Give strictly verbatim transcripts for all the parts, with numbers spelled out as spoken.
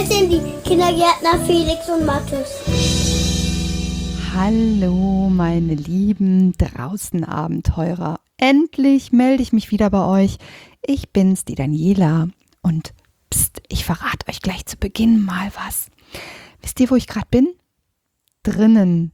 sind die Kindergärtner Felix und Mathis. Hallo meine lieben Draußenabenteurer. Endlich melde ich mich wieder bei euch. Ich bin's, die Daniela. Und pst, ich verrate euch gleich zu Beginn mal was. Wisst ihr, wo ich gerade bin? Drinnen.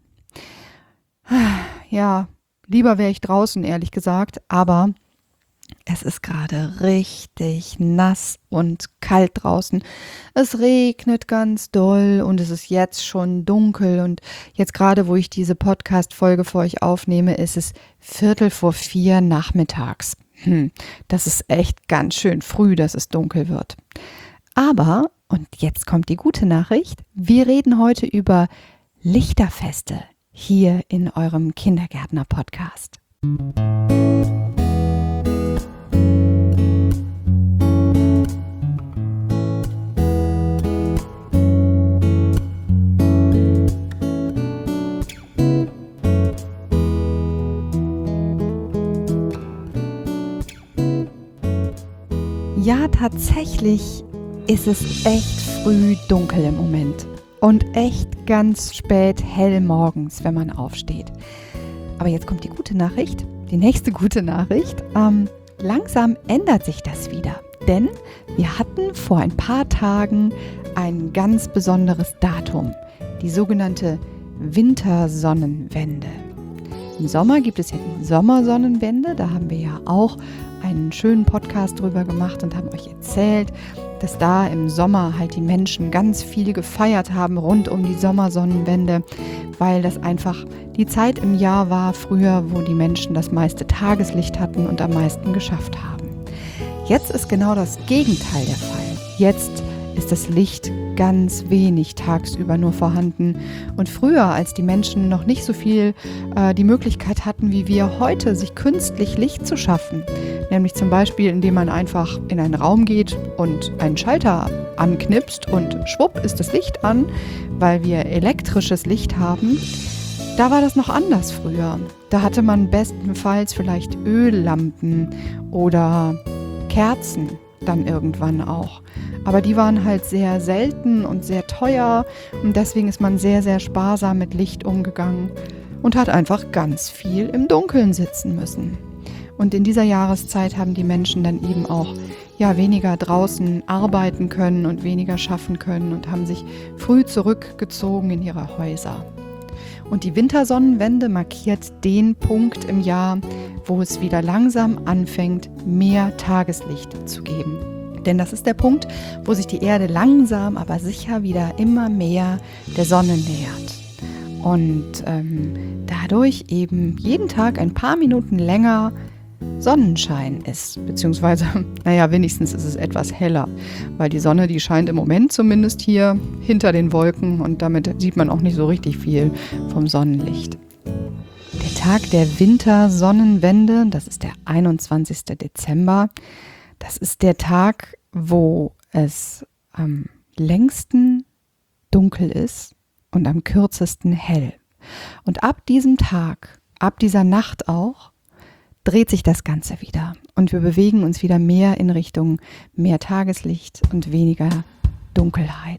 Ja, lieber wäre ich draußen, ehrlich gesagt, aber es ist gerade richtig nass und kalt draußen. Es regnet ganz doll und es ist jetzt schon dunkel. Und jetzt gerade, wo ich diese Podcast-Folge für euch aufnehme, ist es Viertel vor vier nachmittags. Hm, das ist echt ganz schön früh, dass es dunkel wird. Aber, und jetzt kommt die gute Nachricht, wir reden heute über Lichterfeste hier in eurem Kindergärtner-Podcast. Ja, tatsächlich ist es echt früh dunkel im Moment und echt ganz spät hell morgens, wenn man aufsteht. Aber jetzt kommt die gute Nachricht, die nächste gute Nachricht. Ähm, langsam ändert sich das wieder, denn wir hatten vor ein paar Tagen ein ganz besonderes Datum, die sogenannte Wintersonnenwende. Im Sommer gibt es ja die Sommersonnenwende, da haben wir ja auch einen schönen Podcast drüber gemacht und haben euch erzählt, dass da im Sommer halt die Menschen ganz viel gefeiert haben rund um die Sommersonnenwende, weil das einfach die Zeit im Jahr war früher, wo die Menschen das meiste Tageslicht hatten und am meisten geschafft haben. Jetzt ist genau das Gegenteil der Fall. Jetzt ist das Licht ganz wenig tagsüber nur vorhanden. Und früher, als die Menschen noch nicht so viel äh, die Möglichkeit hatten, wie wir heute, sich künstlich Licht zu schaffen, nämlich zum Beispiel, indem man einfach in einen Raum geht und einen Schalter anknipst und schwupp ist das Licht an, weil wir elektrisches Licht haben, da war das noch anders früher. Da hatte man bestenfalls vielleicht Öllampen oder Kerzen dann irgendwann auch. Aber die waren halt sehr selten und sehr teuer und deswegen ist man sehr, sehr sparsam mit Licht umgegangen und hat einfach ganz viel im Dunkeln sitzen müssen. Und in dieser Jahreszeit haben die Menschen dann eben auch ja, weniger draußen arbeiten können und weniger schaffen können und haben sich früh zurückgezogen in ihre Häuser. Und die Wintersonnenwende markiert den Punkt im Jahr, wo es wieder langsam anfängt, mehr Tageslicht zu geben. Denn das ist der Punkt, wo sich die Erde langsam, aber sicher wieder immer mehr der Sonne nähert. Und ähm, dadurch eben jeden Tag ein paar Minuten länger Sonnenschein ist. Beziehungsweise, naja, wenigstens ist es etwas heller. Weil die Sonne, die scheint im Moment zumindest hier hinter den Wolken und damit sieht man auch nicht so richtig viel vom Sonnenlicht. Der Tag der Wintersonnenwende, das ist der einundzwanzigsten Dezember. Das ist der Tag, wo es am längsten dunkel ist und am kürzesten hell. Und ab diesem Tag, ab dieser Nacht auch, dreht sich das Ganze wieder. Und wir bewegen uns wieder mehr in Richtung mehr Tageslicht und weniger Dunkelheit.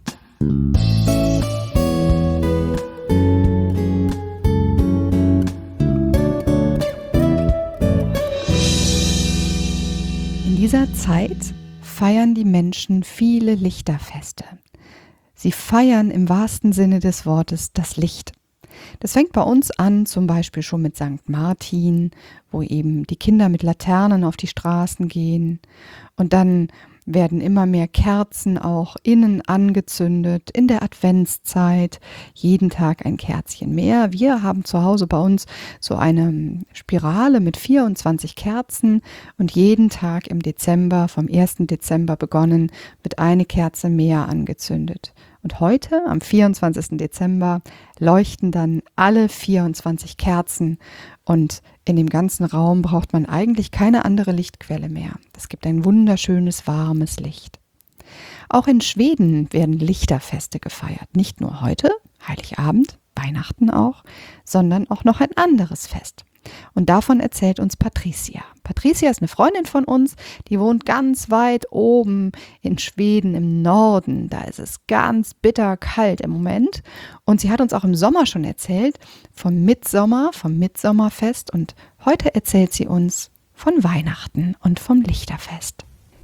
In dieser Zeit feiern die Menschen viele Lichterfeste. Sie feiern im wahrsten Sinne des Wortes das Licht. Das fängt bei uns an, zum Beispiel schon mit Sankt Martin, wo eben die Kinder mit Laternen auf die Straßen gehen. Und dann werden immer mehr Kerzen auch innen angezündet in der Adventszeit. Jeden Tag ein Kerzchen mehr. Wir haben zu Hause bei uns so eine Spirale mit vierundzwanzig Kerzen und jeden Tag im Dezember, vom ersten Dezember begonnen, wird eine Kerze mehr angezündet. Und heute, am vierundzwanzigsten Dezember, leuchten dann alle vierundzwanzig Kerzen und in dem ganzen Raum braucht man eigentlich keine andere Lichtquelle mehr. Es gibt ein wunderschönes, warmes Licht. Auch in Schweden werden Lichterfeste gefeiert. Nicht nur heute, Heiligabend, Weihnachten auch, sondern auch noch ein anderes Fest. Und davon erzählt uns Patricia. Patricia ist eine Freundin von uns, die wohnt ganz weit oben in Schweden im Norden. Da ist es ganz bitter kalt im Moment. Und sie hat uns auch im Sommer schon erzählt vom Mitsommer, vom Mitsommerfest. Und heute erzählt sie uns von Weihnachten und vom Lichterfest.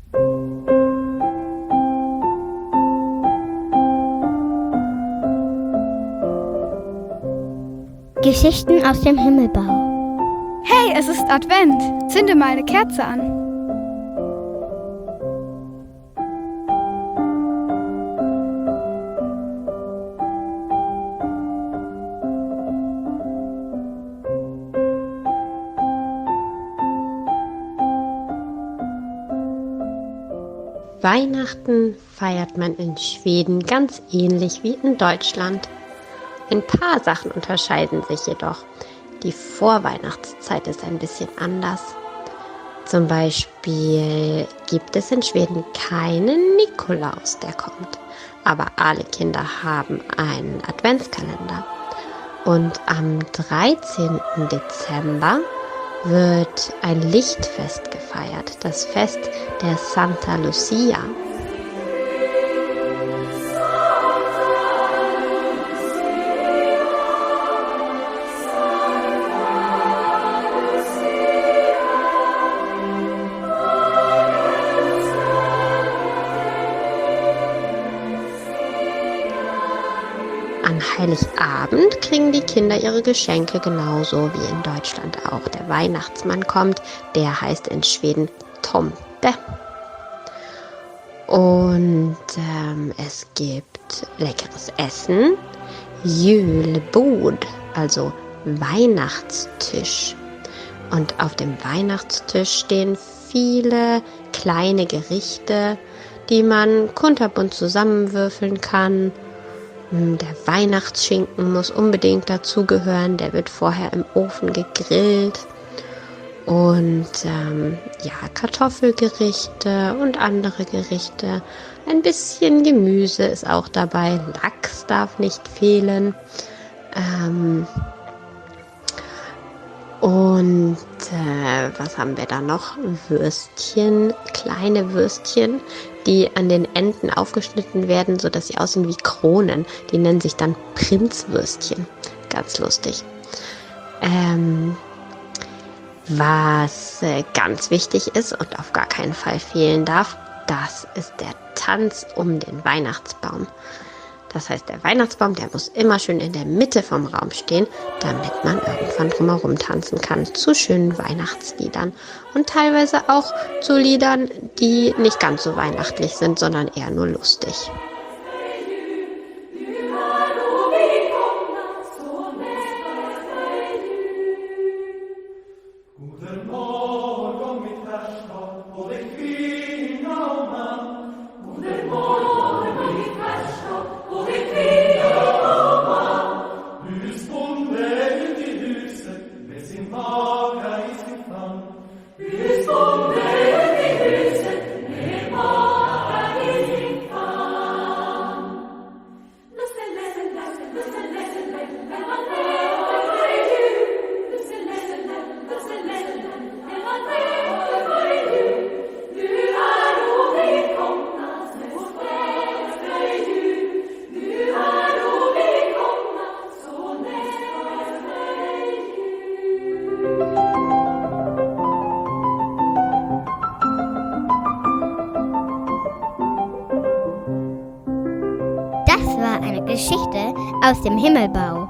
Geschichten aus dem Himmelbau. Hey, es ist Advent. Zünde mal eine Kerze an. Weihnachten feiert man in Schweden ganz ähnlich wie in Deutschland. Ein paar Sachen unterscheiden sich jedoch. Die Vorweihnachtszeit ist ein bisschen anders. Zum Beispiel gibt es in Schweden keinen Nikolaus, der kommt. Aber alle Kinder haben einen Adventskalender. Und am dreizehnten Dezember wird ein Lichtfest gefeiert, das Fest der Santa Lucia. An Heiligabend kriegen die Kinder ihre Geschenke genauso wie in Deutschland auch. Der Weihnachtsmann kommt, der heißt in Schweden Tomte. Und ähm, es gibt leckeres Essen, Julbord, also Weihnachtstisch. Und auf dem Weihnachtstisch stehen viele kleine Gerichte, die man kunterbunt zusammenwürfeln kann. Der Weihnachtsschinken muss unbedingt dazugehören, der wird vorher im Ofen gegrillt. Und ähm, ja, Kartoffelgerichte und andere Gerichte. Ein bisschen Gemüse ist auch dabei, Lachs darf nicht fehlen. Ähm, und äh, was haben wir da noch? Würstchen, kleine Würstchen, die an den Enden aufgeschnitten werden, sodass sie aussehen wie Kronen. Die nennen sich dann Prinzwürstchen. Ganz lustig. Ähm, was äh, ganz wichtig ist und auf gar keinen Fall fehlen darf, das ist der Tanz um den Weihnachtsbaum. Das heißt, der Weihnachtsbaum, der muss immer schön in der Mitte vom Raum stehen, damit man irgendwann drumherum tanzen kann zu schönen Weihnachtsliedern. Und teilweise auch zu Liedern, die nicht ganz so weihnachtlich sind, sondern eher nur lustig. Das war eine Geschichte aus dem Himmelbau.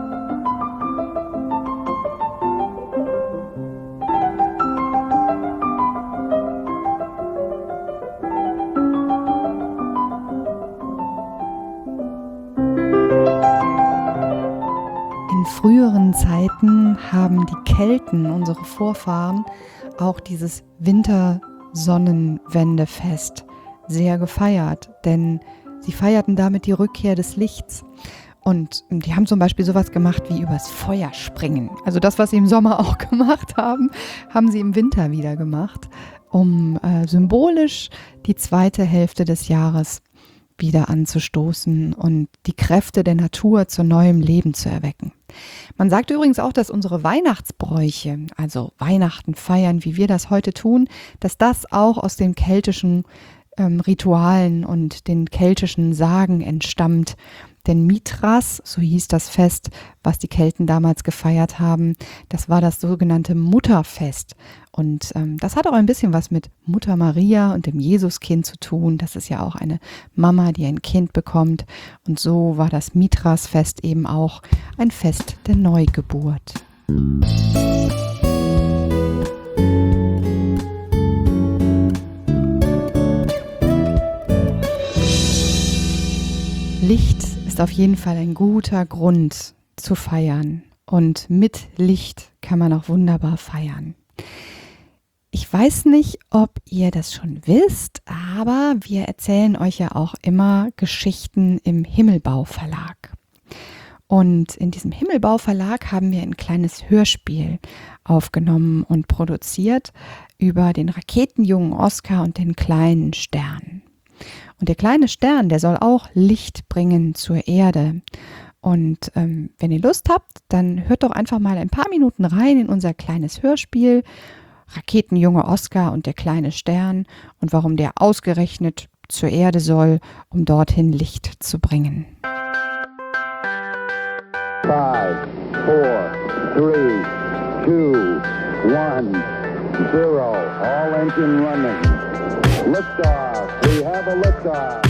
In früheren Zeiten haben die Kelten, unsere Vorfahren, auch dieses Wintersonnenwendefest sehr gefeiert, denn sie feierten damit die Rückkehr des Lichts. Und die haben zum Beispiel sowas gemacht wie übers Feuer springen. Also das, was sie im Sommer auch gemacht haben, haben sie im Winter wieder gemacht, um äh, symbolisch die zweite Hälfte des Jahres wieder anzustoßen und die Kräfte der Natur zu neuem Leben zu erwecken. Man sagt übrigens auch, dass unsere Weihnachtsbräuche, also Weihnachten feiern, wie wir das heute tun, dass das auch aus den keltischen ähm, Ritualen und den keltischen Sagen entstammt. Denn Mithras, so hieß das Fest, was die Kelten damals gefeiert haben, das war das sogenannte Mutterfest. Und ähm, das hat auch ein bisschen was mit Mutter Maria und dem Jesuskind zu tun. Das ist ja auch eine Mama, die ein Kind bekommt. Und so war das Mithras-Fest eben auch ein Fest der Neugeburt. Licht ist auf jeden Fall ein guter Grund zu feiern. Und mit Licht kann man auch wunderbar feiern. Ich weiß nicht, ob ihr das schon wisst, aber wir erzählen euch ja auch immer Geschichten im Himmelbau Verlag. Und in diesem Himmelbau Verlag haben wir ein kleines Hörspiel aufgenommen und produziert über den Raketenjungen Oskar und den kleinen Stern. Und der kleine Stern, der soll auch Licht bringen zur Erde. Und ähm, wenn ihr Lust habt, dann hört doch einfach mal ein paar Minuten rein in unser kleines Hörspiel Raketenjunge Oskar und der kleine Stern und warum der ausgerechnet zur Erde soll, um dorthin Licht zu bringen. Five, four, three, two, one, zero. All engine running. Liftoff. We have a liftoff.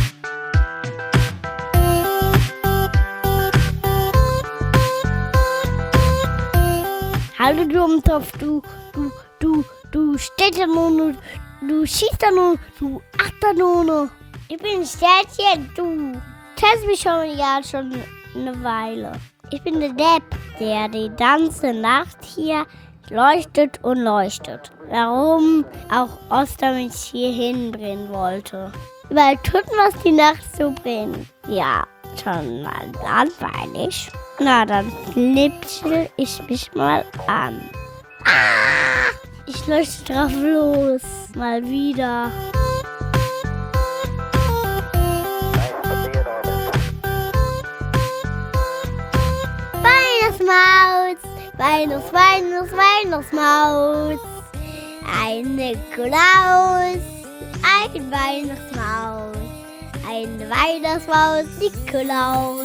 Hallo Dummtopf, du, du, du, du Städternone, du Schießernone, du Achternone. Ich bin Sternchen, du kennst mich schon ja schon eine Weile. Ich bin der Depp, der die ganze Nacht hier leuchtet und leuchtet. Warum auch Oster mich hier hinbringen wollte. Überall tut was die Nacht so brennt. Ja, schon mal langweilig. Na, dann knipsel ich mich mal an. Ah, ich leuchte drauf los. Mal wieder. Weihnachtsmaus, Weihnachts, Weihnachts, Weihnachtsmaus. Ein Nikolaus, ein Weihnachtsmaus. Ein Weihnachtsmaus, Nikolaus.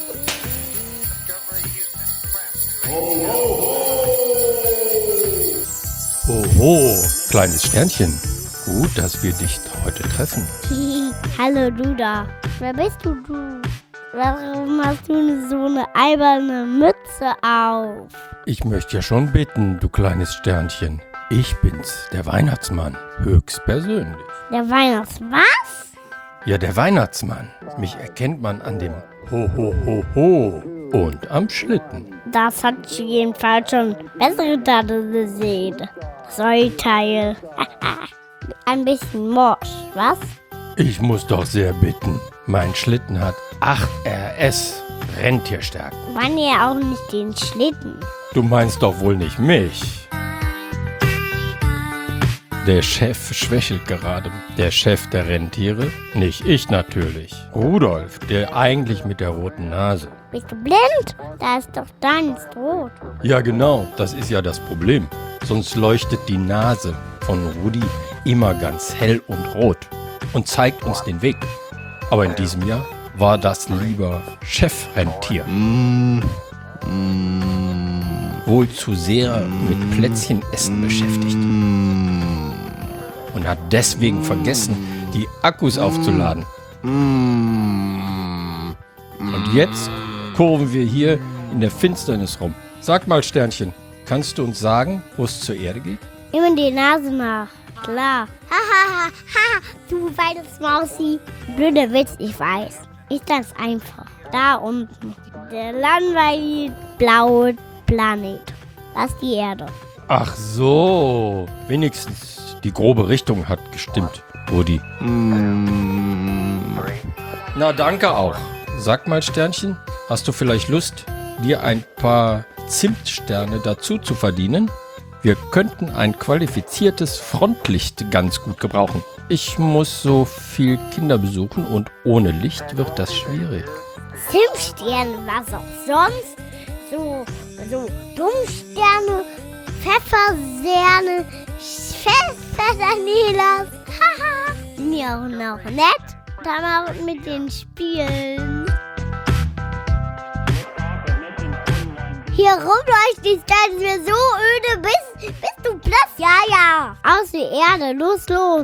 Oho, kleines Sternchen. Gut, dass wir dich heute treffen. Hallo du da. Wer bist du, du? Warum hast du so eine alberne Mütze auf? Ich möchte ja schon bitten, du kleines Sternchen. Ich bin's, der Weihnachtsmann, höchstpersönlich. Der Weihnachts was? Ja, der Weihnachtsmann. Mich erkennt man an dem Ho, Ho, Ho, Ho und am Schlitten. Das hat ich jedenfalls schon bessere Tage gesehen. Das Säuteil. Ein bisschen morsch, was? Ich muss doch sehr bitten. Mein Schlitten hat acht R S, Rentierstärken. Man ja auch nicht den Schlitten. Du meinst doch wohl nicht mich. Der Chef schwächelt gerade. Der Chef der Rentiere? Nicht ich natürlich. Rudolf, der eigentlich mit der roten Nase. Bist du blind? Da ist doch deins rot. Ja genau, das ist ja das Problem. Sonst leuchtet die Nase von Rudi immer ganz hell und rot und zeigt uns den Weg. Aber in diesem Jahr war das lieber Chefrentier. Mm. Mm. Wohl zu sehr mit Plätzchenessen beschäftigt. Und hat deswegen vergessen, die Akkus aufzuladen. Und jetzt kurven wir hier in der Finsternis rum. Sag mal, Sternchen, kannst du uns sagen, wo es zur Erde geht? Immer die Nase nach. Klar. Hahaha, ha, du Weihnachtsmausi. Blöder Witz, ich weiß. Ist ganz einfach. Da unten. Der langweilige blaue Planet. Das ist die Erde. Ach so. Wenigstens die grobe Richtung hat gestimmt, Rudi. Mm. Na, danke auch. Sag mal, Sternchen, hast du vielleicht Lust, dir ein paar Zimtsterne dazu zu verdienen? Wir könnten ein qualifiziertes Frontlicht ganz gut gebrauchen. Ich muss so viel Kinder besuchen und ohne Licht wird das schwierig. Zimtsterne, was auch sonst. So, so Dummsterne, Pfefferserne, Pfefferdanielas. Haha. Sind ja auch noch nett. Dann auch mit den Spielen. Hier rumleuchtet die Stadt ist mir so öde. Bist, bist du blass? Ja, ja. Aus der Erde. Los, los.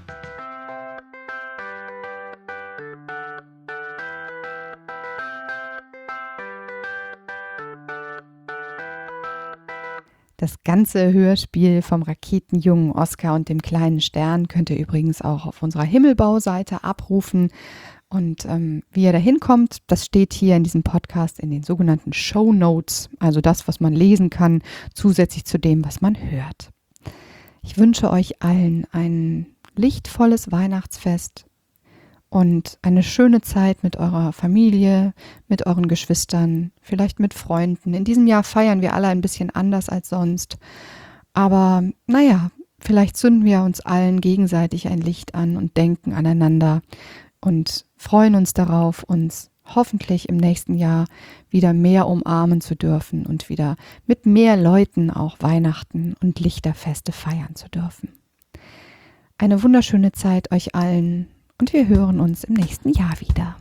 Das ganze Hörspiel vom Raketenjungen Oskar und dem kleinen Stern könnt ihr übrigens auch auf unserer Himmelbau-Seite abrufen. Und ähm, wie ihr da hinkommt, das steht hier in diesem Podcast in den sogenannten Show Notes, also das, was man lesen kann, zusätzlich zu dem, was man hört. Ich wünsche euch allen ein lichtvolles Weihnachtsfest und eine schöne Zeit mit eurer Familie, mit euren Geschwistern, vielleicht mit Freunden. In diesem Jahr feiern wir alle ein bisschen anders als sonst. Aber naja, vielleicht zünden wir uns allen gegenseitig ein Licht an und denken aneinander und freuen uns darauf, uns hoffentlich im nächsten Jahr wieder mehr umarmen zu dürfen und wieder mit mehr Leuten auch Weihnachten und Lichterfeste feiern zu dürfen. Eine wunderschöne Zeit euch allen und wir hören uns im nächsten Jahr wieder.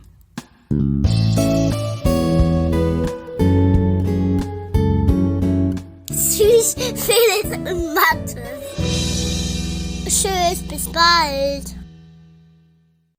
Tschüss, Felix und Mathe. Tschüss, bis bald.